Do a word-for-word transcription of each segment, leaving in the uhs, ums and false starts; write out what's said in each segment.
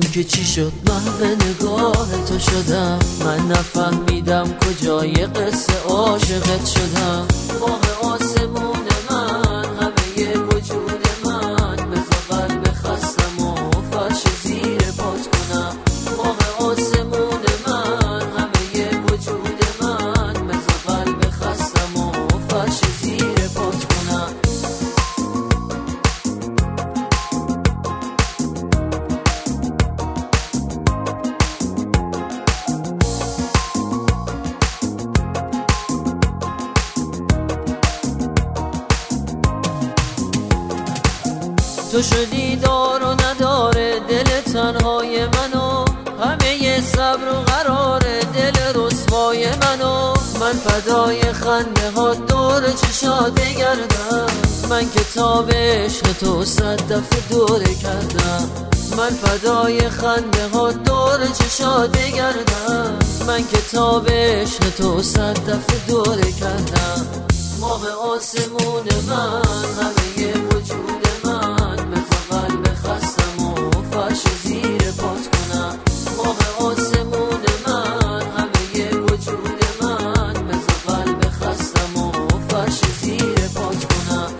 که چی شد محو نگاه تو شدم، من نفهمیدم کجای قصه عاشقت شدم. ماه آسمون من همه وجود من، بذار قلب خستم و فرش زیر پات کنم. ماه آسمون من همه وجود من، بذار قلب خستم و فرش زیر پات کنم. تو شدی دار و نداره دل تنهای منو، همه صبر و قرار دل رسوای منو. من فدای خنده ها دور چشات بگردم، من کتاب عشق تو صد دفعه دوره کردم. من فدای خنده ها دور چشات بگردم، من کتاب عشق تو صد دفعه دوره کردم. ماه آسمون من همه وجود من، بذار قلب خستم و فرش زیر پات کنم. ماه آسمون من همه وجود من، بذار قلب خستم و فرش زیر پات کنم.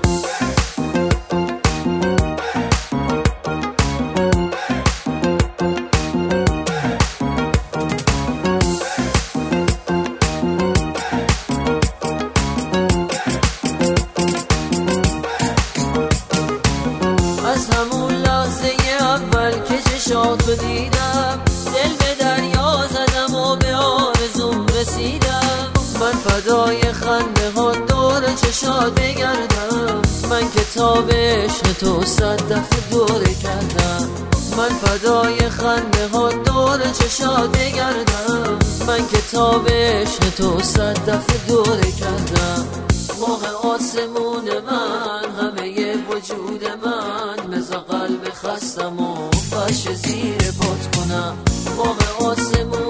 از همون لحظه اول که چشاتو دیدم، دل به دریا زدم و به آرزوم رسیدم. من فدای خنده ها دور چشات بگردم، من کتاب عشق تو صد دفعه دوره کردم. من فدای خنده ها دور چشات بگردم، من کتاب عشق تو صد دفعه دوره کردم. ماه آسمون من همه وجود من، بذار قلب خستم و فرش زیر پات کنم. ماه آسمون